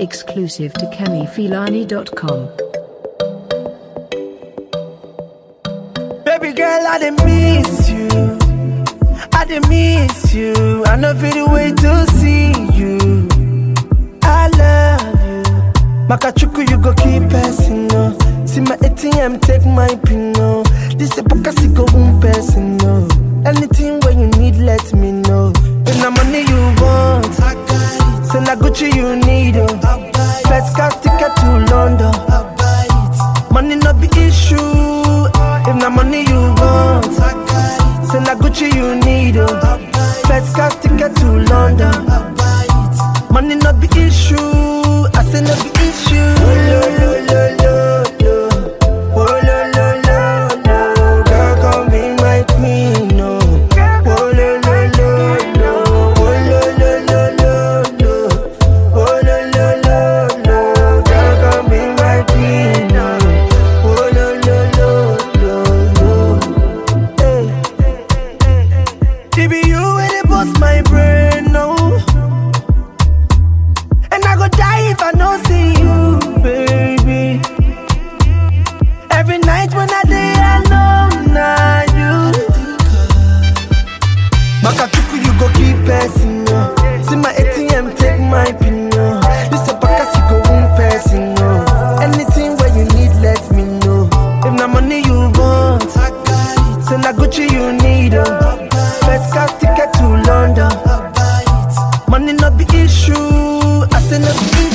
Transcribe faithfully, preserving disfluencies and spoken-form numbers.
Exclusive to Kemi Filani dot com. Baby girl, I dey miss you. I dey miss you. I no feel the way to see you. I love you. Makachuku, you go keep passing, no. See my A T M, take my pin, no. This a pokasi go one person, no. Anything when you need, let me know. When the money you want, I got it. Send a Gucci you need, oh. First class ticket to London, I buy it. Money not be issue. If the money you want, I got it. Send a Gucci you need, oh. First class ticket to London, I buy it. Money not be issue. I say not be issue. Oh, lo, lo, lo, lo, lo. Oh, lo, lo, lo, lo. Girl, come be my queen, no. Oh, lo, lo, lo, lo. Oh, lo, lo, lo, lo, lo. Oh, lo, lo, lo, lo. Girl, come be my queen, no. Oh, lo, lo, lo, lo, lo. Hey. It be you when it bust my brain, no. And I go die if I don't see you, baby. Every night when I day alone, now you. Makachuku, you go keep passing, no. See my A T M, take my pin, no. This a podcast, you go one person, no. Anything where you need, let me know. If the money you want, I got it. Send a Gucci you need, oh. First class ticket to London, I buy it. Money not be issue. I say no be issue.